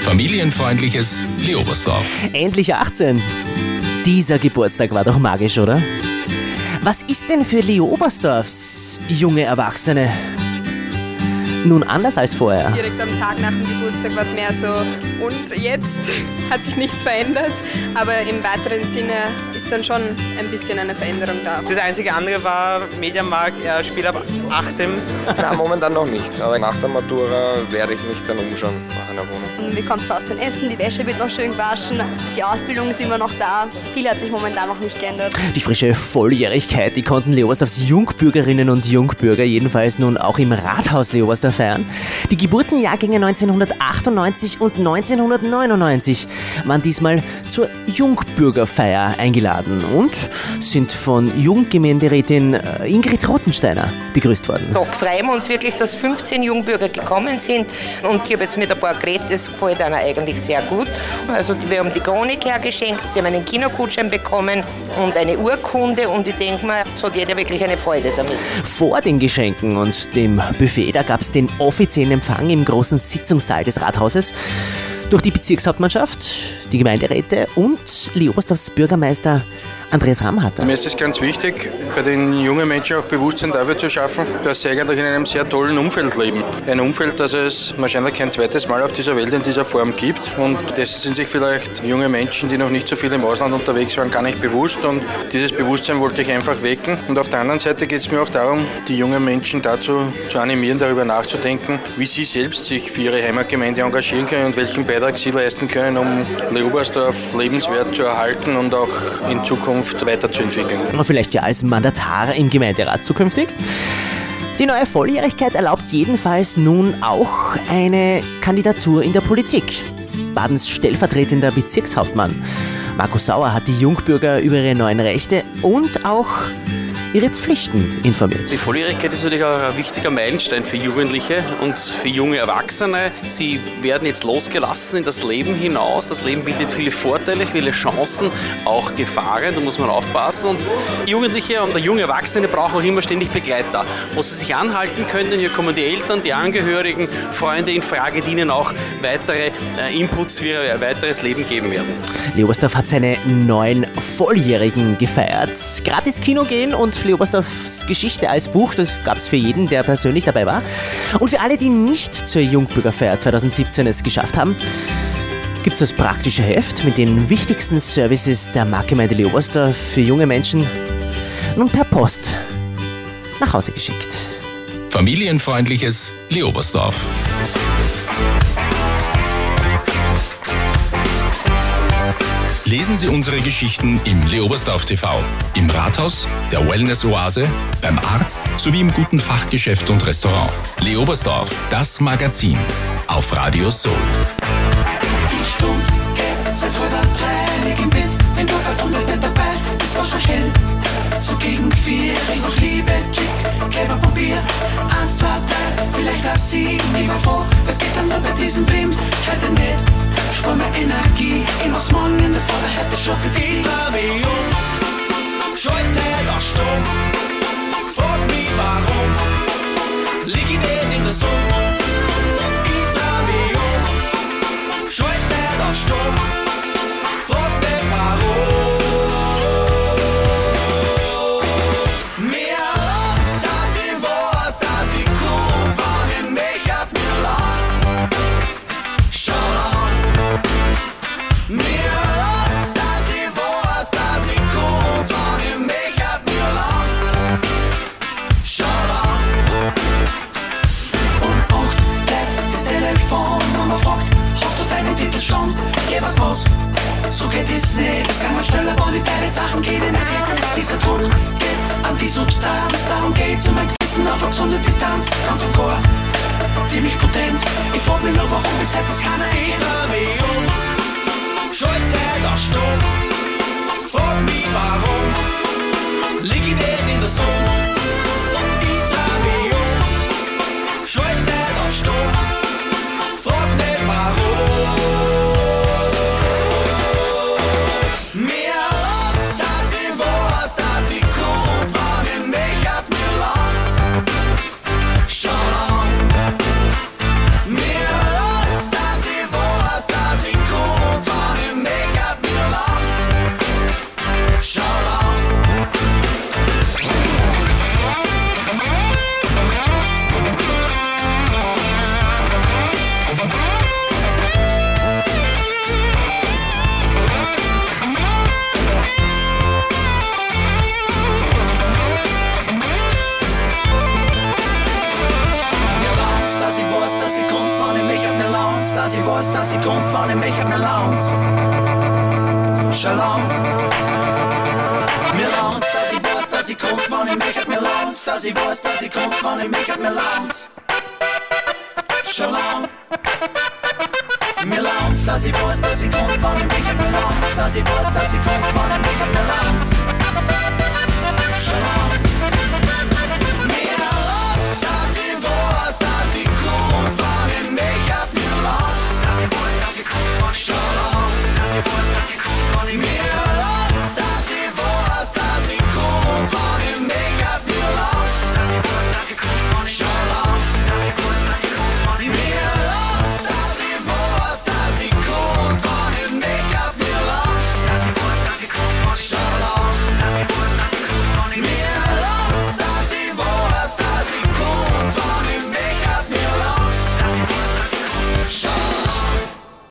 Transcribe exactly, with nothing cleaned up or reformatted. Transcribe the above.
Familienfreundliches Leobersdorf. Endlich achtzehn. Dieser Geburtstag war doch magisch, oder? Was ist denn für Leobersdorfs junge Erwachsene nun anders als vorher? Direkt am Tag nach dem Geburtstag war es mehr so, und jetzt hat sich nichts verändert, aber im weiteren Sinne ist dann schon ein bisschen eine Veränderung da. Das einzige andere war Mediamarkt, er spielt ab achtzehn. Nein, momentan noch nicht, aber nach der Matura werde ich mich dann umschauen nach einer Wohnung. Wir kommen zu Hause dann essen, die Wäsche wird noch schön gewaschen, die Ausbildung ist immer noch da, viel hat sich momentan noch nicht geändert. Die frische Volljährigkeit, die konnten Leobersdorfs Jungbürgerinnen und Jungbürger jedenfalls nun auch im Rathaus Leobersdorf feiern. Die Geburtenjahrgänge neunzehnhundertachtundneunzig und neunzehnhundertneunundneunzig waren diesmal zur Jungbürgerfeier eingeladen und sind von Jugendgemeinderätin Ingrid Rothensteiner begrüßt worden. Da freuen wir uns wirklich, dass fünfzehn Jungbürger gekommen sind und ich habe jetzt mit ein paar geredet, das gefällt ihnen eigentlich sehr gut. Also wir haben die Chronik hergeschenkt, sie haben einen Kinogutschein bekommen und eine Urkunde und ich denke mal, so hat jeder wirklich eine Freude damit. Vor den Geschenken und dem Buffet, da gab es den offiziellen Empfang im großen Sitzungssaal des Rathauses durch die Bezirkshauptmannschaft, die Gemeinderäte und Leobersdorfs Bürgermeister Andreas Ramhatter. Mir ist es ganz wichtig, bei den jungen Menschen auch Bewusstsein dafür zu schaffen, dass sie eigentlich in einem sehr tollen Umfeld leben. Ein Umfeld, das es wahrscheinlich kein zweites Mal auf dieser Welt in dieser Form gibt. Und dessen sind sich vielleicht junge Menschen, die noch nicht so viel im Ausland unterwegs waren, gar nicht bewusst. Und dieses Bewusstsein wollte ich einfach wecken. Und auf der anderen Seite geht es mir auch darum, die jungen Menschen dazu zu animieren, darüber nachzudenken, wie sie selbst sich für ihre Heimatgemeinde engagieren können und welchen Beitrag sie leisten können, um Leobersdorf lebenswert zu erhalten und auch in Zukunft weiterzuentwickeln. Vielleicht ja als Mandatar im Gemeinderat zukünftig. Die neue Volljährigkeit erlaubt jedenfalls nun auch eine Kandidatur in der Politik. Badens stellvertretender Bezirkshauptmann Markus Sauer hat die Jungbürger über ihre neuen Rechte und auch ihre Pflichten informiert. Die Volljährigkeit ist natürlich auch ein wichtiger Meilenstein für Jugendliche und für junge Erwachsene. Sie werden jetzt losgelassen in das Leben hinaus. Das Leben bietet viele Vorteile, viele Chancen, auch Gefahren, da muss man aufpassen. Und Jugendliche und der junge Erwachsene brauchen auch immer ständig Begleiter, wo sie sich anhalten können. Hier kommen die Eltern, die Angehörigen, Freunde in Frage, die ihnen auch weitere äh, Inputs für ihr weiteres Leben geben werden. Leobersdorf hat seine neun Volljährigen gefeiert. Gratis Kino gehen und Leobersdorfs Geschichte als Buch, das gab es für jeden, der persönlich dabei war. Und für alle, die nicht zur Jungbürgerfeier zwanzig siebzehn es geschafft haben, gibt es das praktische Heft mit den wichtigsten Services der Marktgemeinde Leobersdorf für junge Menschen nun per Post nach Hause geschickt. Familienfreundliches Leobersdorf. Lesen Sie unsere Geschichten im Leobersdorf T V, im Rathaus, der Wellness-Oase, beim Arzt sowie im guten Fachgeschäft und Restaurant. Leobersdorf, das Magazin auf Radio Soul. Die Stunde geht seit halb drei, leg im Bett, wenn du grad und nicht dabei, es war schon hell. So gegen vier, ich noch Liebe, Chick, Kebab und Bier, eins, zwei, drei, vielleicht auch sieben, ich war froh, was geht dann nur bei diesem Blim, heute nicht. Spar mir Energie, ich mach's morgen in der Früh, heute schon für dich. Ich dreh mich um, schalte das stumm, frag mich warum, lieg ich nicht in der Sonne. Ich dreh mich um, schalte das stumm, frag mich warum. Mir hat's, dass ich weiß, dass ich komm, wann ich mich ab mir lass. Schon mir hat's, dass ich weiß, dass ich komm, wann ich mich ab mir lass. Schon lang. Und acht bleibt das Telefon, Mama fragt, hast du deinen Titel schon? Geh was los, so geht es nicht. Es kann mal schneller, wenn ich deine Sachen gehen in den Heck. Dieser Druck geht an die Substanz, darum geht's um ein Gewissen auf eine gesunde Distanz. Ganz und gar, ziemlich potent. Ich frag mich nur, warum bis heute keiner eh. Dreh mich um, schalte das stumm, frag mich warum, lieg ich nicht in der Sonne. Ich dreh mich um, schalte das stumm, frag mich warum. Mir hat's, dass ich weiß, dass ich komm, wann ich mich ab mir lass. Schon lang. Mir hat's, dass ich weiß, dass dass ich weiß, dass ich kommt, wann ich mich hat mir launt. Schon lang. Mir launt, dass ich weiß, dass ich kommt, wann ich mich hat mir launt. Dass ich weiß, dass ich kommt, wann ich mich hat mir launt. Schon lang. Mir launt, dass ich weiß, dass ich kommt, wann ich mich hat mir launt. Dass ich weiß, dass ich kommt, wann ich mich hat mir launt.